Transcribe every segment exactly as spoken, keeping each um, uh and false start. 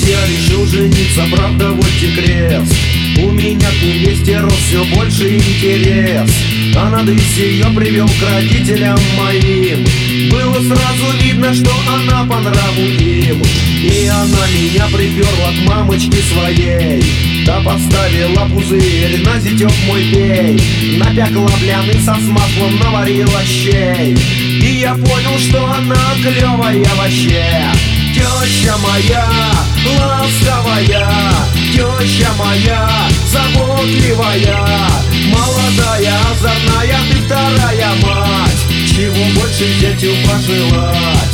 я решил жениться, правда вот и крест. У меня к невесте рос все больше интерес, а на дысь ее привел к родителям моим. Было сразу видно, что она по нраву им, и она меня приперла к мамочке своей. Та поставила пузырь на зятек мой пей, напекла бляны со маслом, наварила щей. И я понял, что она клевая вообще. Теща моя ласковая, теща моя заботливая, молодая, озорная, ты вторая мать. Чего больше зятю пожелать?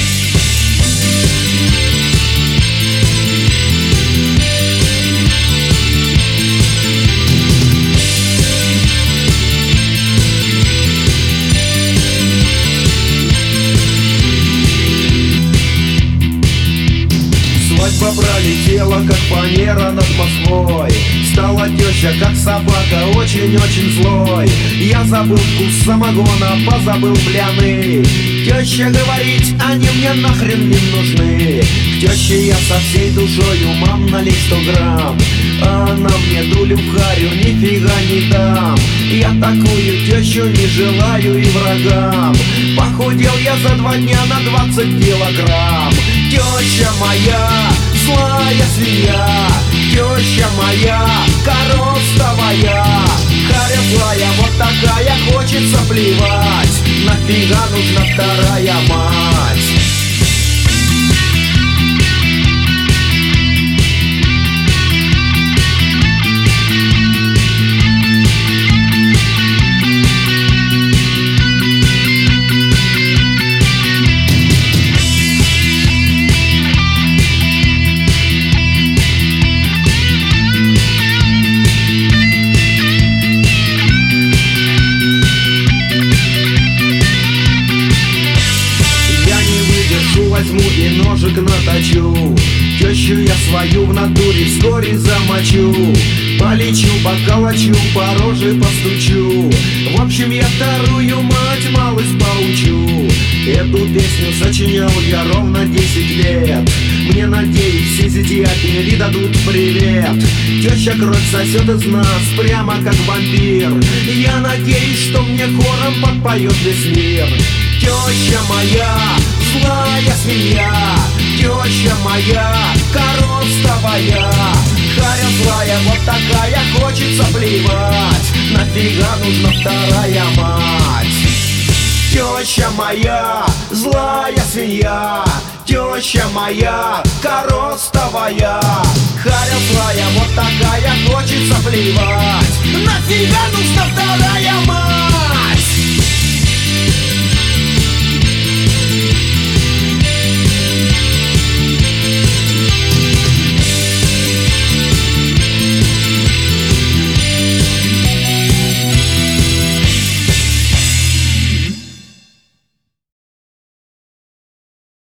Свадьба пролетела, как фанера над Москвой. Стала теща, как собака, очень-очень злой. Я забыл вкус самогона, позабыл бляны. Теща говорит, они мне нахрен не нужны. К теще я со всей душою, мам, налей сто грамм. А она мне дулю в харю, нифига не дам. Я такую тещу не желаю и врагам. Похудел я за два дня на двадцать килограмм. Теща моя злая свинья, теща моя коростовая. Харя злая вот такая, хочется плевать. Нафига нужна вторая мать? Возьму и ножик наточу, тещу я свою в натуре вскоре замочу. Полечу, поколочу, по роже постучу. В общем, я вторую мать малость поучу. Эту песню сочинял я ровно десять лет. Мне, надеюсь, все зятья передадут привет. Теща кровь сосет из нас прямо как вампир. Я надеюсь, что мне хором подпоет весь мир. Теща моя злая свинья, теща моя коростовая. Харя злая вот такая, хочется плевать. Нафига нужна вторая мать? Теща моя злая свинья, теща моя коростовая. Харя злая вот такая, хочется плевать. Нафига нужна вторая мать?